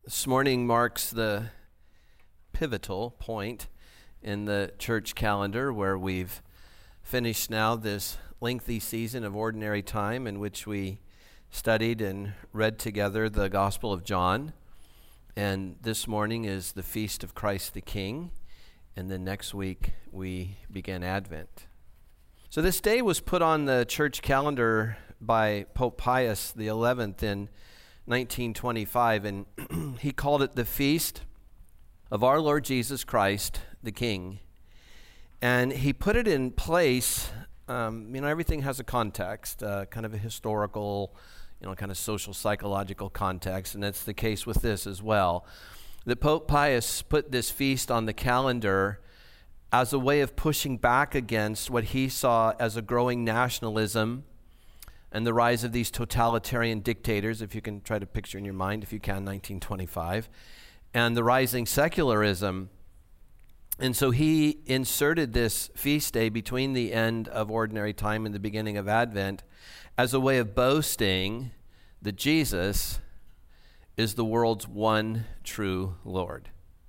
This morning marks the pivotal point in the church calendar where we've finished now this lengthy season of ordinary time in which we studied and read together the Gospel of John. And this morning is the Feast of Christ the King. And then next week we begin Advent. So this day was put on the church calendar by Pope Pius XI in 1925, and he called it the Feast of our Lord Jesus Christ, the King. And he put it in place, everything has a context, kind of a historical, kind of social psychological context, and that's the case with this as well. That Pope Pius put this feast on the calendar as a way of pushing back against what he saw as a growing nationalism and the rise of these totalitarian dictators, if you can try to picture in your mind, if you can, 1925, and the rising secularism. And so he inserted this feast day between the end of ordinary time and the beginning of Advent as a way of boasting that Jesus is the world's one true Lord.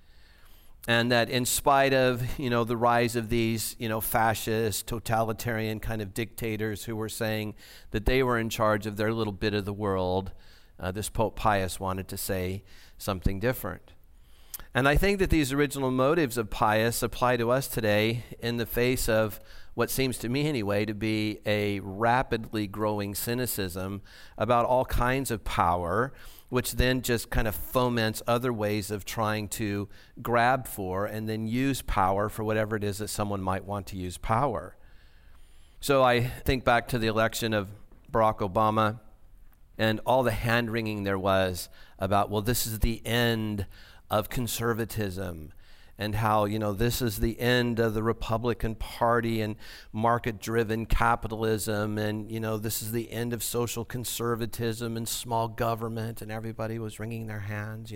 And that in spite of, the rise of these, fascist, totalitarian kind of dictators who were saying that they were in charge of their little bit of the world, this Pope Pius wanted to say something different. And I think that these original motives of Pius apply to us today in the face of what seems to me anyway to be a rapidly growing cynicism about all kinds of power, which then just kind of foments other ways of trying to grab for and then use power for whatever it is that someone might want to use power. So I think back to the election of Barack Obama and all the hand-wringing there was about, well, this is the end of conservatism and how, this is the end of the Republican Party and market-driven capitalism, and, this is the end of social conservatism and small government, and everybody was wringing their hands,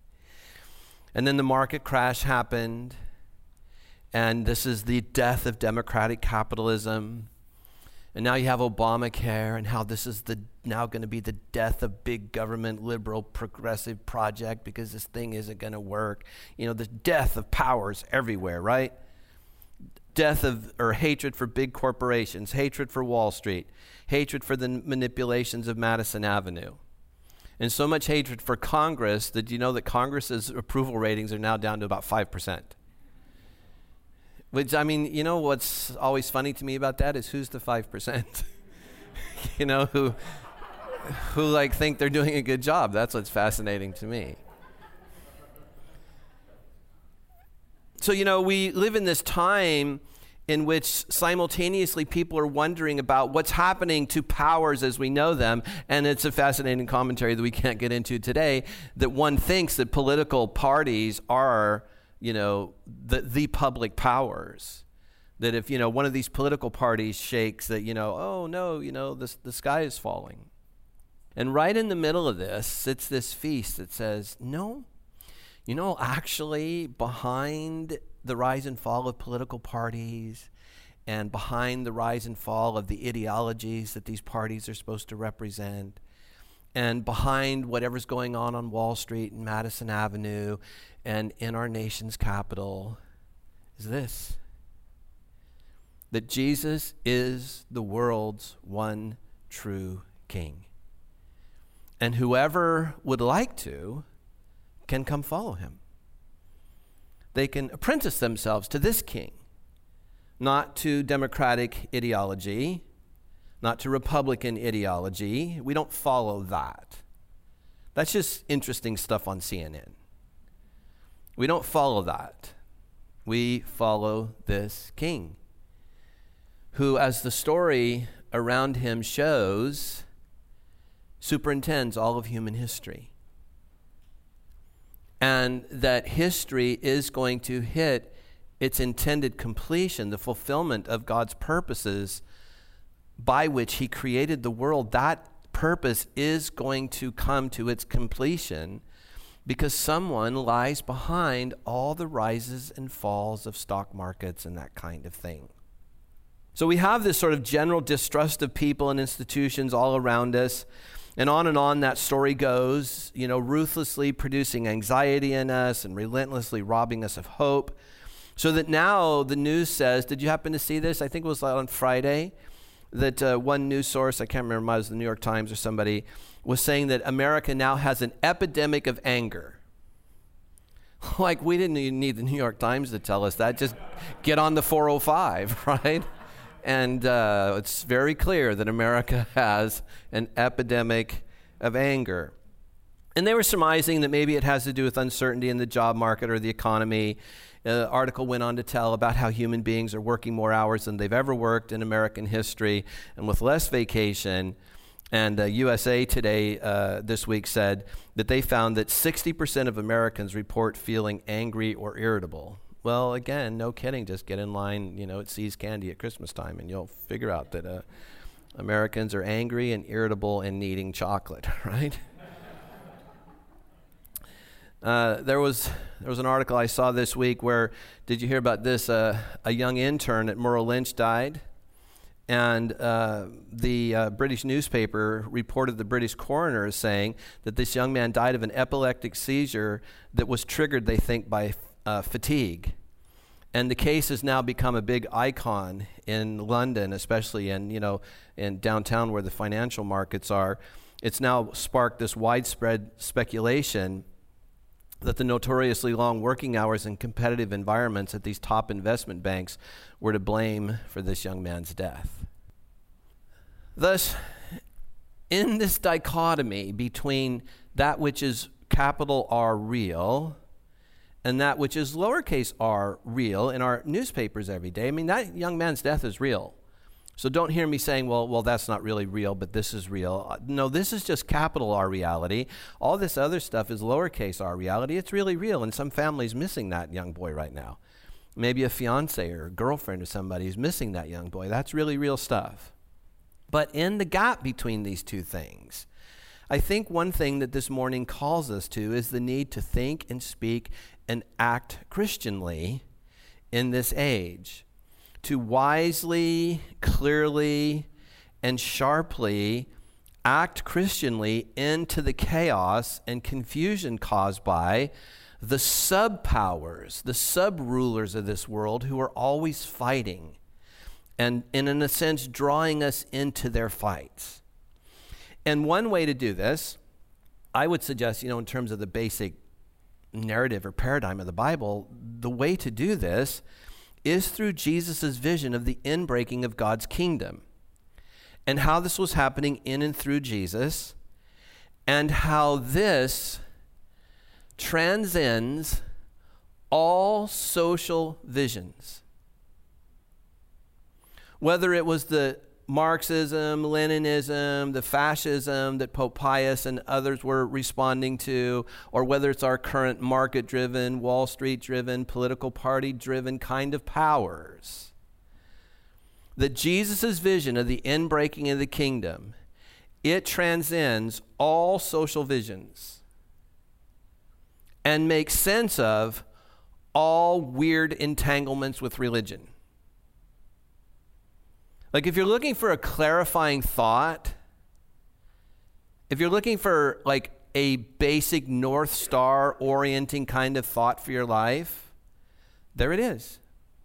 And then the market crash happened, and this is the death of democratic capitalism. And now you have Obamacare, and how this is now going to be the death of big government, liberal, progressive project because this thing isn't going to work. The death of powers everywhere, right? Death of, or hatred for big corporations, hatred for Wall Street, hatred for the manipulations of Madison Avenue. And so much hatred for Congress that that Congress's approval ratings are now down to about 5%. Which, what's always funny to me about that is who's the 5%? who think they're doing a good job. That's what's fascinating to me. So, we live in this time in which simultaneously people are wondering about what's happening to powers as we know them. And it's a fascinating commentary that we can't get into today, that one thinks that political parties are the public powers, that if, one of these political parties shakes that, oh no, the sky is falling. And right in the middle of this sits this feast that says, no, actually behind the rise and fall of political parties and behind the rise and fall of the ideologies that these parties are supposed to represent, and behind whatever's going on Wall Street and Madison Avenue and in our nation's capital is this: that Jesus is the world's one true King. And whoever would like to can come follow him. They can apprentice themselves to this King, not to democratic ideology, not to Republican ideology. We don't follow that. That's just interesting stuff on CNN. We don't follow that. We follow this King, who, as the story around him shows, superintends all of human history. And that history is going to hit its intended completion, the fulfillment of God's purposes by which he created the world. That purpose is going to come to its completion because someone lies behind all the rises and falls of stock markets and that kind of thing. So we have this sort of general distrust of people and institutions all around us. And on that story goes, ruthlessly producing anxiety in us and relentlessly robbing us of hope. So that now the news says, did you happen to see this? I think it was on Friday, that one news source, I can't remember, it was the New York Times or somebody, was saying that America now has an epidemic of anger. Like, we didn't even need the New York Times to tell us that. Just get on the 405, right? And it's very clear that America has an epidemic of anger. And they were surmising that maybe it has to do with uncertainty in the job market or the economy. The article went on to tell about how human beings are working more hours than they've ever worked in American history and with less vacation. And USA Today this week said that they found that 60% of Americans report feeling angry or irritable. Well, again, no kidding. Just get in line, at See's Candy at Christmas time, and you'll figure out that Americans are angry and irritable and needing chocolate, right? There was an article I saw this week where, did you hear about this? A young intern at Merrill Lynch died, and the British newspaper reported the British coroner as saying that this young man died of an epileptic seizure that was triggered, they think, by fatigue. And the case has now become a big icon in London, especially in downtown where the financial markets are. It's now sparked this widespread speculation that the notoriously long working hours and competitive environments at these top investment banks were to blame for this young man's death. Thus, in this dichotomy between that which is capital R real and that which is lowercase r real in our newspapers every day, that young man's death is real. So don't hear me saying, well, that's not really real, but this is real. No, this is just capital R reality. All this other stuff is lowercase r reality. It's really real, and some family's missing that young boy right now. Maybe a fiance or a girlfriend or somebody is missing that young boy. That's really real stuff. But in the gap between these two things, I think one thing that this morning calls us to is the need to think and speak and act Christianly in this age. To wisely, clearly, and sharply act Christianly into the chaos and confusion caused by the sub-powers, the sub-rulers of this world who are always fighting and in a sense drawing us into their fights. And one way to do this, I would suggest, in terms of the basic narrative or paradigm of the Bible, the way to do this is through Jesus' vision of the inbreaking of God's kingdom and how this was happening in and through Jesus and how this transcends all social visions. Whether it was the Marxism, Leninism, the fascism that Pope Pius and others were responding to, or whether it's our current market-driven, Wall Street-driven, political party-driven kind of powers, that Jesus' vision of the inbreaking of the kingdom, it transcends all social visions and makes sense of all weird entanglements with religion. Like, if you're looking for a clarifying thought, if you're looking for like a basic North Star orienting kind of thought for your life, there it is.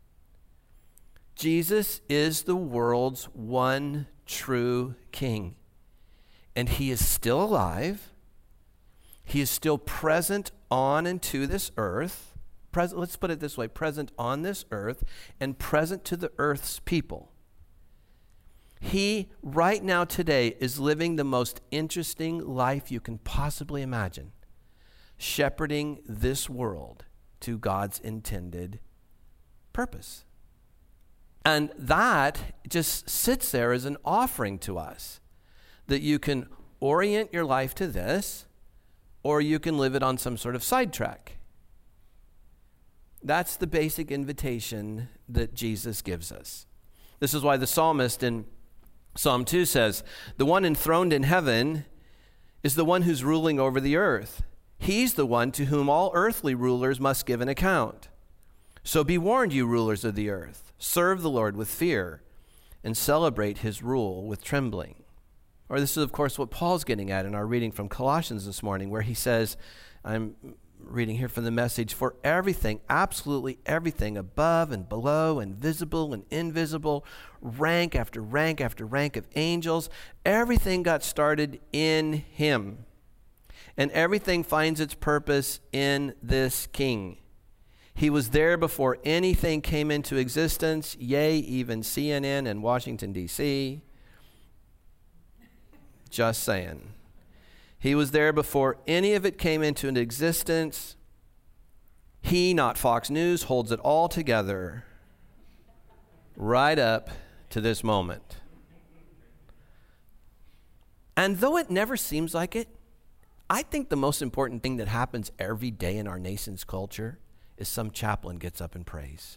Jesus is the world's one true King. And he is still alive. He is still present on and to this earth. Let's put it this way, present on this earth and present to the earth's people. He, right now today, is living the most interesting life you can possibly imagine, shepherding this world to God's intended purpose. And that just sits there as an offering to us, that you can orient your life to this, or you can live it on some sort of sidetrack. That's the basic invitation that Jesus gives us. This is why the psalmist in Psalm 2 says, "The one enthroned in heaven is the one who's ruling over the earth. He's the one to whom all earthly rulers must give an account. So be warned, you rulers of the earth. Serve the Lord with fear and celebrate his rule with trembling." Or this is, of course, what Paul's getting at in our reading from Colossians this morning, where he says, I'm reading here from the Message, for everything, absolutely everything, above and below and visible and invisible, rank after rank after rank of angels, everything got started in him. And everything finds its purpose in this King. He was there before anything came into existence, yea, even CNN and Washington, D.C. Just saying. He was there before any of it came into an existence. He, not Fox News, holds it all together right up to this moment. And though it never seems like it, I think the most important thing that happens every day in our nation's culture is some chaplain gets up and prays.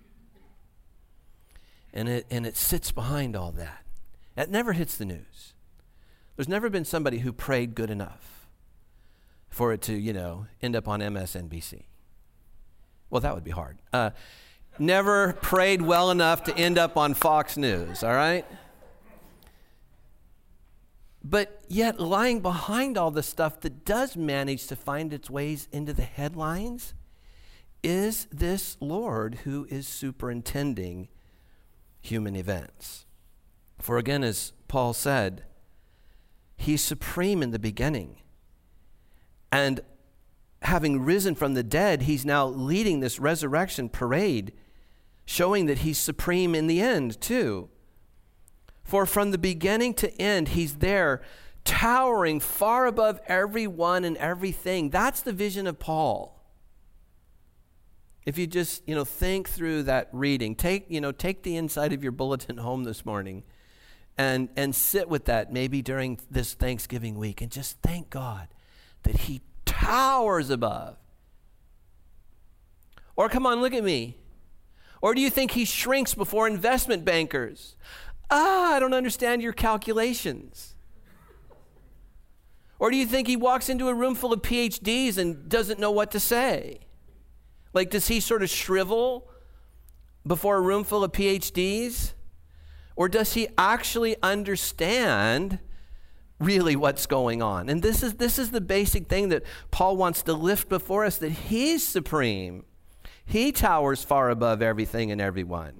And it sits behind all that. That never hits the news. There's never been somebody who prayed good enough for it to, end up on MSNBC. Well, that would be hard. Never prayed well enough to end up on Fox News, all right? But yet lying behind all the stuff that does manage to find its ways into the headlines is this Lord who is superintending human events. For again, as Paul said, he's supreme in the beginning. And having risen from the dead, he's now leading this resurrection parade, showing that he's supreme in the end too. For from the beginning to end, he's there, towering far above everyone and everything. That's the vision of Paul. If you just, think through that reading, take the inside of your bulletin home this morning and sit with that maybe during this Thanksgiving week and just thank God that he towers above. Or come on, look at me. Or do you think he shrinks before investment bankers? I don't understand your calculations. Or do you think he walks into a room full of PhDs and doesn't know what to say? Like, does he sort of shrivel before a room full of PhDs? Or does he actually understand really what's going on? And this is the basic thing that Paul wants to lift before us, that he's supreme. He towers far above everything and everyone.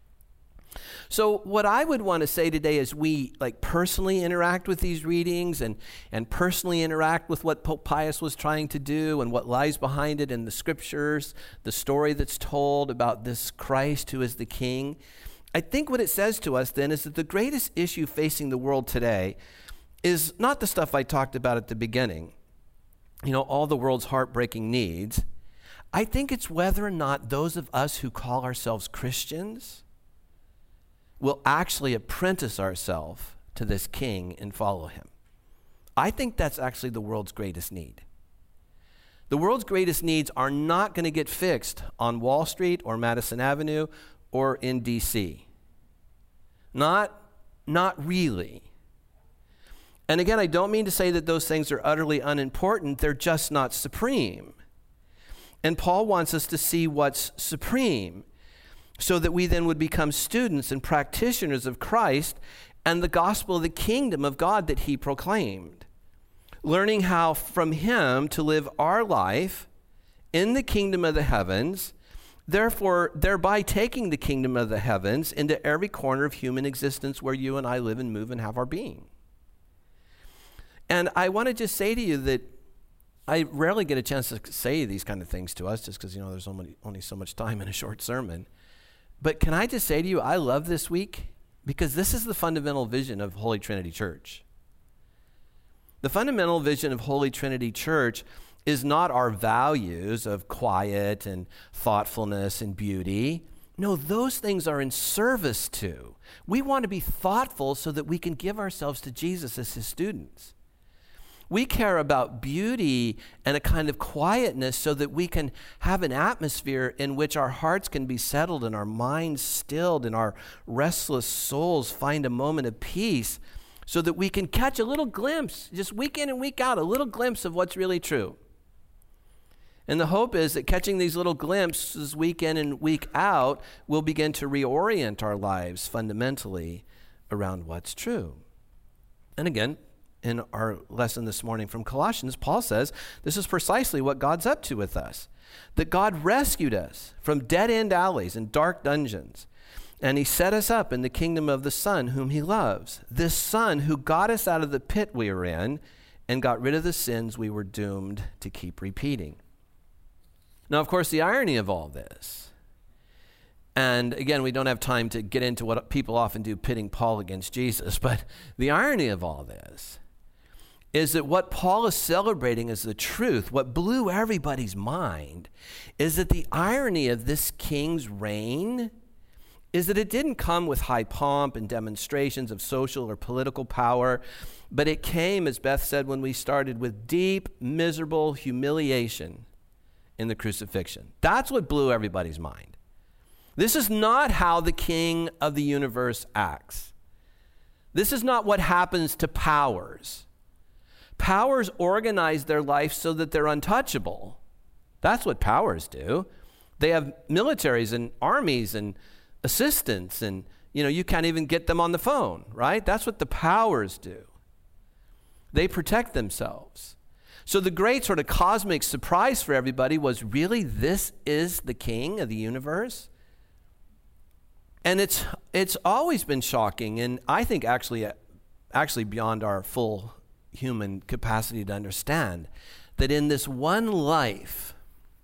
So what I would want to say today as we personally interact with these readings and personally interact with what Pope Pius was trying to do and what lies behind it in the scriptures, the story that's told about this Christ who is the King, I think what it says to us then is that the greatest issue facing the world today is not the stuff I talked about at the beginning, all the world's heartbreaking needs. I think it's whether or not those of us who call ourselves Christians will actually apprentice ourselves to this King and follow him. I think that's actually the world's greatest need. The world's greatest needs are not going to get fixed on Wall Street or Madison Avenue or in D.C. Not really. And again, I don't mean to say that those things are utterly unimportant. They're just not supreme. And Paul wants us to see what's supreme, so that we then would become students and practitioners of Christ and the gospel of the kingdom of God that he proclaimed, learning how from him to live our life in the kingdom of the heavens, thereby taking the kingdom of the heavens into every corner of human existence where you and I live and move and have our being. And I want to just say to you that I rarely get a chance to say these kind of things to us just because, there's only so much time in a short sermon. But can I just say to you, I love this week because this is the fundamental vision of Holy Trinity Church. The fundamental vision of Holy Trinity Church is not our values of quiet and thoughtfulness and beauty. No, those things are in service to. We want to be thoughtful so that we can give ourselves to Jesus as his students. We care about beauty and a kind of quietness so that we can have an atmosphere in which our hearts can be settled and our minds stilled and our restless souls find a moment of peace so that we can catch a little glimpse, just week in and week out, a little glimpse of what's really true. And the hope is that catching these little glimpses week in and week out will begin to reorient our lives fundamentally around what's true. And again, in our lesson this morning from Colossians, Paul says this is precisely what God's up to with us, that God rescued us from dead-end alleys and dark dungeons, and he set us up in the kingdom of the Son whom he loves, this Son who got us out of the pit we were in and got rid of the sins we were doomed to keep repeating. Now, of course, the irony of all this, and again, we don't have time to get into what people often do, pitting Paul against Jesus, but the irony of all this is that what Paul is celebrating as the truth, what blew everybody's mind, is that the irony of this king's reign is that it didn't come with high pomp and demonstrations of social or political power, but it came, as Beth said when we started, with deep, miserable humiliation in the crucifixion. That's what blew everybody's mind. This is not how the king of the universe acts. This is not what happens to powers. Powers organize their life so that they're untouchable. That's what powers do. They have militaries and armies and assistants, and you can't even get them on the phone, right? That's what the powers do. They protect themselves. So the great sort of cosmic surprise for everybody was, really, this is the king of the universe? And it's always been shocking, and I think actually beyond our full human capacity to understand, that in this one life,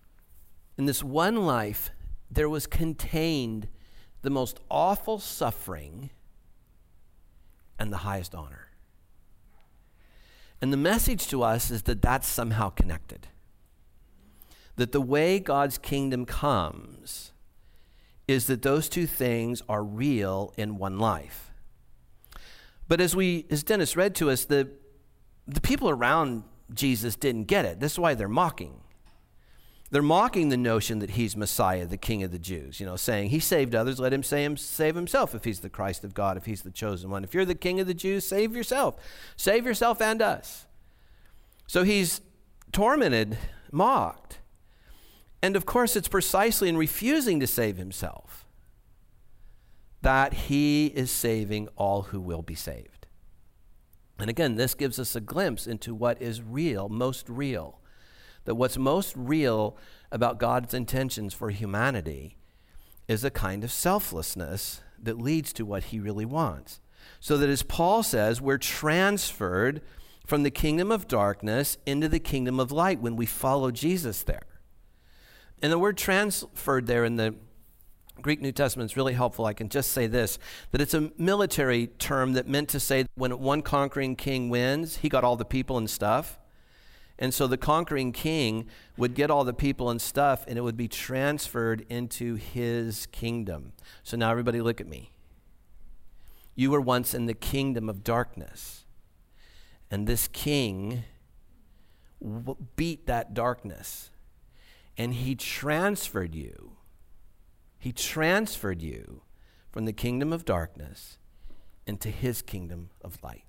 there was contained the most awful suffering and the highest honor. And the message to us is that that's somehow connected. That the way God's kingdom comes is that those two things are real in one life. But as Dennis read to us, the people around Jesus didn't get it. This is why they're mocking. They're mocking the notion that he's Messiah, the King of the Jews, saying he saved others, let him save himself if he's the Christ of God, if he's the chosen one. If you're the King of the Jews, save yourself. Save yourself and us. So he's tormented, mocked. And of course, it's precisely in refusing to save himself that he is saving all who will be saved. And again, this gives us a glimpse into what is real, most real. That what's most real about God's intentions for humanity is a kind of selflessness that leads to what he really wants. So that, as Paul says, we're transferred from the kingdom of darkness into the kingdom of light when we follow Jesus there. And the word transferred there in the Greek New Testament is really helpful. I can just say this, that it's a military term that meant to say that when one conquering king wins, he got all the people and stuff. And so the conquering king would get all the people and stuff, and it would be transferred into his kingdom. So now everybody look at me. You were once in the kingdom of darkness, and this king beat that darkness, and he transferred you. He transferred you from the kingdom of darkness into his kingdom of light.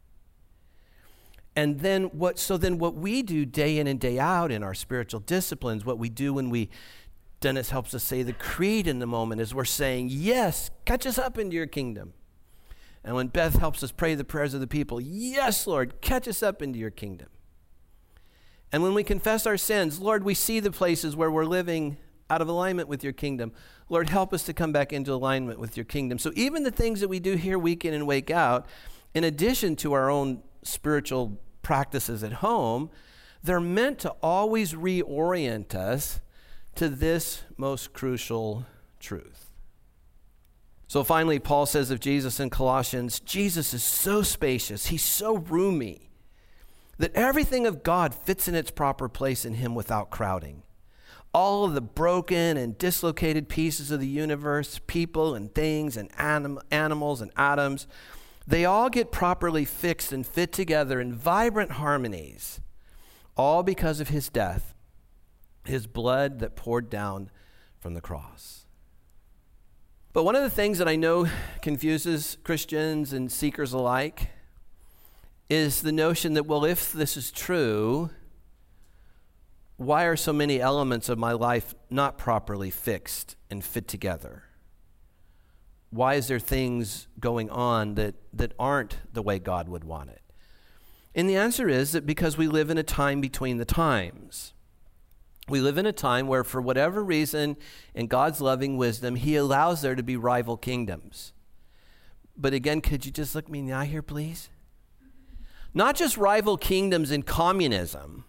And then what we do day in and day out in our spiritual disciplines, what we do when Dennis helps us say the creed in the moment, is we're saying, yes, catch us up into your kingdom. And when Beth helps us pray the prayers of the people, yes, Lord, catch us up into your kingdom. And when we confess our sins, Lord, we see the places where we're living out of alignment with your kingdom. Lord, help us to come back into alignment with your kingdom. So even the things that we do here week in and week out, in addition to our own spiritual practices at home, they're meant to always reorient us to this most crucial truth. So finally, Paul says of Jesus in Colossians, Jesus is so spacious, he's so roomy, that everything of God fits in its proper place in him without crowding. All of the broken and dislocated pieces of the universe, people and things and animals and atoms, they all get properly fixed and fit together in vibrant harmonies, all because of his death, his blood that poured down from the cross. But one of the things that I know confuses Christians and seekers alike is the notion that, well, if this is true, why are so many elements of my life not properly fixed and fit together? Why is there things going on that aren't the way God would want it? And the answer is that because we live in a time between the times. We live in a time where, for whatever reason, in God's loving wisdom, he allows there to be rival kingdoms. But again, could you just look me in the eye here, please? Not just rival kingdoms in communism.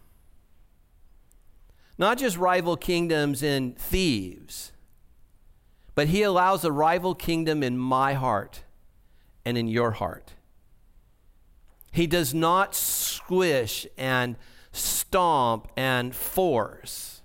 Not just rival kingdoms in thieves. But he allows a rival kingdom in my heart and in your heart. He does not squish and stomp and force.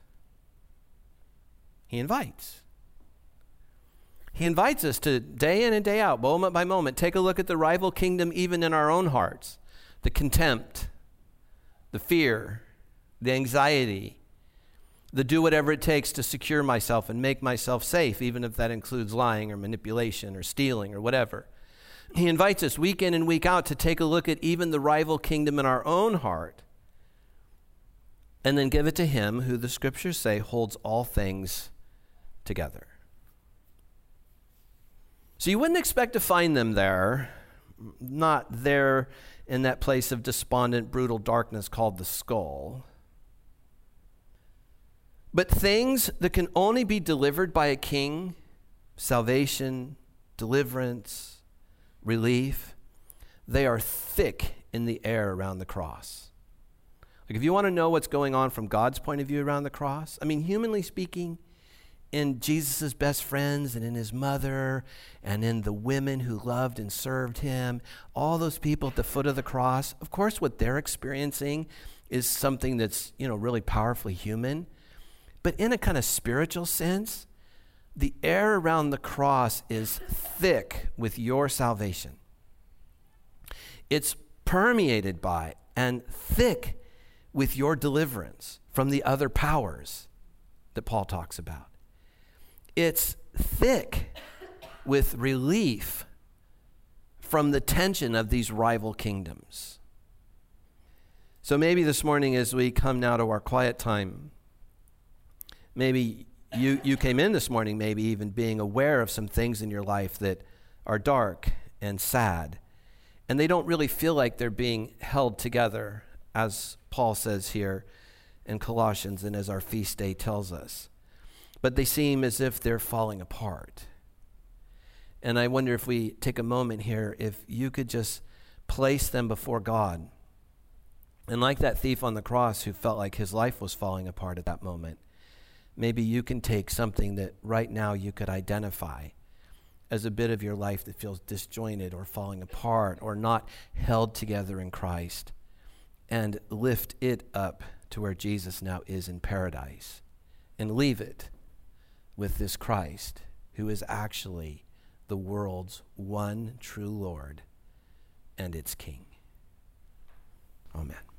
He invites. He invites us to, day in and day out, moment by moment, take a look at the rival kingdom even in our own hearts. The contempt, the fear, the anxiety, the do whatever it takes to secure myself and make myself safe, even if that includes lying or manipulation or stealing or whatever. He invites us week in and week out to take a look at even the rival kingdom in our own heart and then give it to him who the scriptures say holds all things together. So you wouldn't expect to find them there, not there in that place of despondent, brutal darkness called the skull. But things that can only be delivered by a king, salvation, deliverance, relief, they are thick in the air around the cross. Like if you want to know what's going on from God's point of view around the cross, I mean, humanly speaking, in Jesus' best friends and in his mother and in the women who loved and served him, all those people at the foot of the cross, of course what they're experiencing is something that's, really powerfully human. But in a kind of spiritual sense, the air around the cross is thick with your salvation. It's permeated by and thick with your deliverance from the other powers that Paul talks about. It's thick with relief from the tension of these rival kingdoms. So maybe this morning as we come now to our quiet time, maybe you came in this morning maybe even being aware of some things in your life that are dark and sad, and they don't really feel like they're being held together, as Paul says here in Colossians and as our feast day tells us. But they seem as if they're falling apart. And I wonder if we take a moment here, if you could just place them before God. And like that thief on the cross who felt like his life was falling apart at that moment, maybe you can take something that right now you could identify as a bit of your life that feels disjointed or falling apart or not held together in Christ, and lift it up to where Jesus now is in paradise, and leave it with this Christ who is actually the world's one true Lord and its King. Amen.